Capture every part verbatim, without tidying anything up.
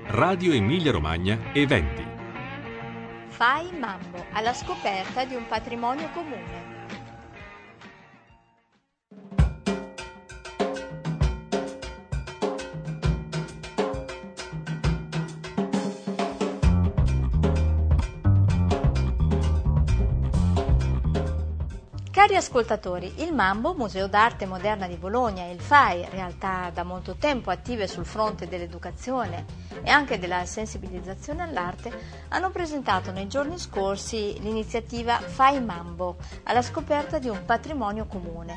Radio Emilia Romagna Eventi. Fai Mambo, alla scoperta di un patrimonio comune. Cari ascoltatori, il Mambo, Museo d'Arte Moderna di Bologna, e il F A I, realtà da molto tempo attive sul fronte dell'educazione e anche della sensibilizzazione all'arte, hanno presentato nei giorni scorsi l'iniziativa Fai Mambo, alla scoperta di un patrimonio comune.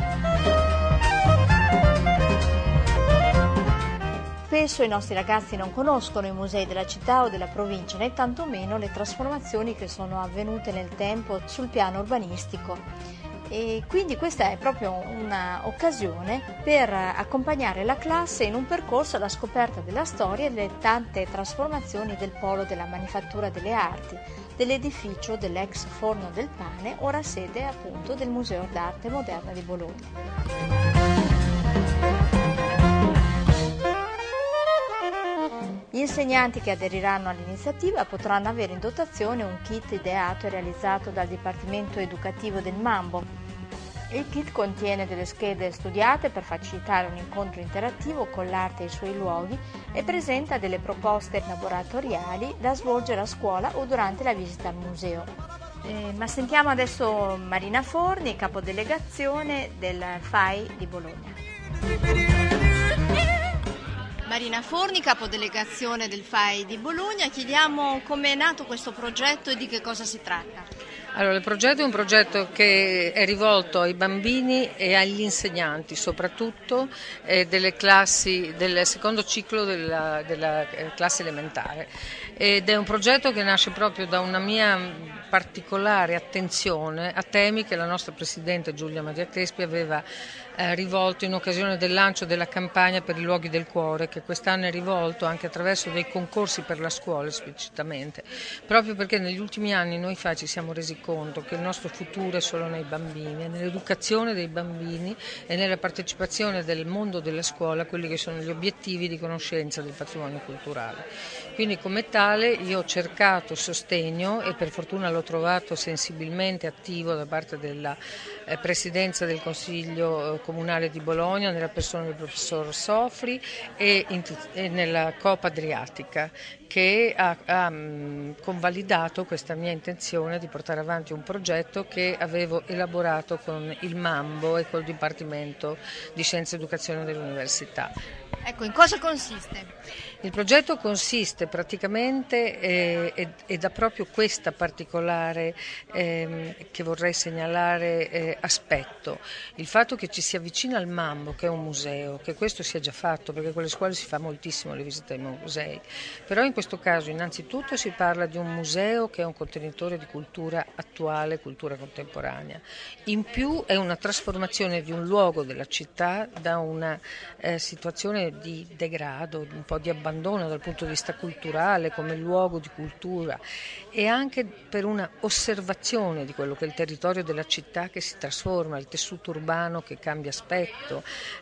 Spesso i nostri ragazzi non conoscono i musei della città o della provincia, né tantomeno le trasformazioni che sono avvenute nel tempo sul piano urbanistico. E quindi questa è proprio un'occasione per accompagnare la classe in un percorso alla scoperta della storia e delle tante trasformazioni del polo della manifattura delle arti, dell'edificio dell'ex Forno del Pane, ora sede appunto del Museo d'Arte Moderna di Bologna. Gli insegnanti che aderiranno all'iniziativa potranno avere in dotazione un kit ideato e realizzato dal Dipartimento Educativo del Mambo. Il kit contiene delle schede studiate per facilitare un incontro interattivo con l'arte e i suoi luoghi e presenta delle proposte laboratoriali da svolgere a scuola o durante la visita al museo. Eh, ma sentiamo adesso Marina Forni, capodelegazione del F A I di Bologna. Marina Forni, capodelegazione del F A I di Bologna, chiediamo come è nato questo progetto e di che cosa si tratta. Allora, il progetto è un progetto che è rivolto ai bambini e agli insegnanti, soprattutto eh, delle classi del secondo ciclo della, della eh, classe elementare, ed è un progetto che nasce proprio da una mia particolare attenzione a temi che la nostra Presidente Giulia Maria Crespi aveva eh, rivolto in occasione del lancio della campagna per i luoghi del cuore, che quest'anno è rivolto anche attraverso dei concorsi per la scuola esplicitamente, proprio perché negli ultimi anni noi F A I ci siamo resi conto che il nostro futuro è solo nei bambini, è nell'educazione dei bambini e nella partecipazione del mondo della scuola a quelli che sono gli obiettivi di conoscenza del patrimonio culturale. Quindi come tale io ho cercato sostegno e per fortuna l'ho trovato sensibilmente attivo da parte della eh, Presidenza del Consiglio eh, Comunale di Bologna, nella persona del professor Sofri e, in, e nella Coop Adriatica, che ha, ha mh, convalidato questa mia intenzione di portare avanti un progetto che avevo elaborato con il Mambo e col Dipartimento di Scienza e Educazione dell'Università. Ecco, in cosa consiste? Il progetto consiste praticamente eh, ed, ed ha proprio questa particolare eh, che vorrei segnalare eh, aspetto, il fatto che ci si avvicina al Mambo, che è un museo, che questo sia già fatto perché con le scuole si fa moltissimo le visite ai musei, però in questo caso innanzitutto si parla di un museo che è un contenitore di cultura attuale, cultura contemporanea, in più è una trasformazione di un luogo della città da una eh, situazione di degrado, un po' di abbandono dal punto di vista culturale come luogo di cultura, e anche per una osservazione di quello che è il territorio della città che si trasforma, il tessuto urbano che cambia aspetto,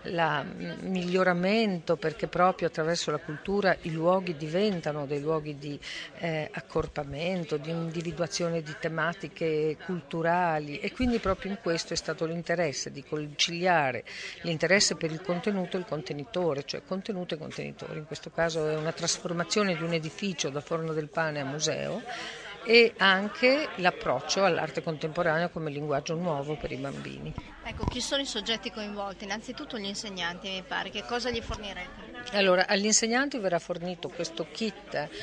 il miglioramento perché proprio attraverso la cultura i luoghi diventano dei luoghi di eh, accorpamento, di individuazione di tematiche culturali, e quindi proprio in questo è stato l'interesse di conciliare l'interesse per il contenuto e il contenitore, cioè contenuto e contenitore. In questo caso è una trasformazione di un edificio da Forno del Pane a museo e anche l'approccio all'arte contemporanea come linguaggio nuovo per i bambini. Ecco, chi sono i soggetti coinvolti? Innanzitutto gli insegnanti, mi pare. Che cosa gli fornirete? Allora, agli insegnanti verrà fornito questo kit eh,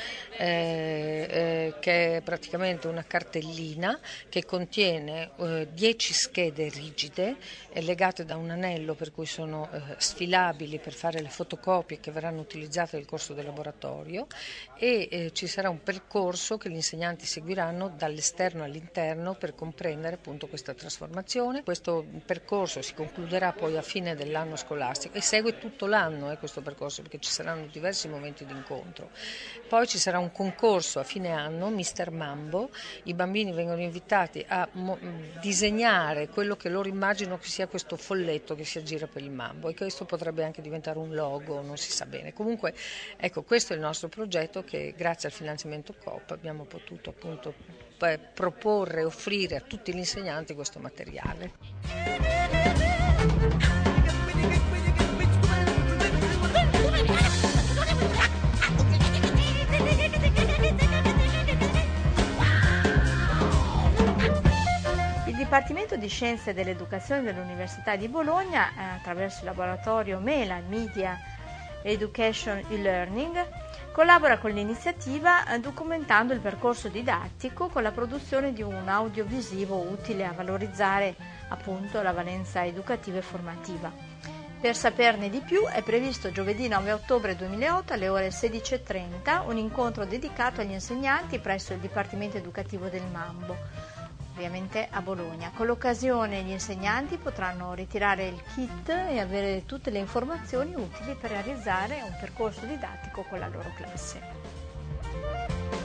eh, che è praticamente una cartellina che contiene eh, dieci schede rigide eh, legate da un anello per cui sono eh, sfilabili per fare le fotocopie che verranno utilizzate nel corso del laboratorio, e eh, ci sarà un percorso che gli insegnanti seguiranno dall'esterno all'interno per comprendere appunto questa trasformazione. Questo percorso si concluderà poi a fine dell'anno scolastico e segue tutto l'anno eh, questo percorso, perché ci saranno diversi momenti di incontro. Poi ci sarà un concorso a fine anno, mister Mambo, i bambini vengono invitati a mo- disegnare quello che loro immaginano che sia questo folletto che si aggira per il Mambo, e questo potrebbe anche diventare un logo, non si sa bene. Comunque ecco, questo è il nostro progetto che grazie al finanziamento Coop abbiamo potuto appunto eh, proporre, offrire a tutti gli insegnanti questo materiale. Il Dipartimento di Scienze dell'Educazione dell'Università di Bologna, eh, attraverso il laboratorio MELA, Media Education e-Learning, collabora con l'iniziativa eh, documentando il percorso didattico con la produzione di un audiovisivo utile a valorizzare appunto la valenza educativa e formativa. Per saperne di più è previsto giovedì nove ottobre duemilaotto alle ore sedici e trenta un incontro dedicato agli insegnanti presso il Dipartimento Educativo del Mambo, ovviamente a Bologna. Con l'occasione gli insegnanti potranno ritirare il kit e avere tutte le informazioni utili per realizzare un percorso didattico con la loro classe.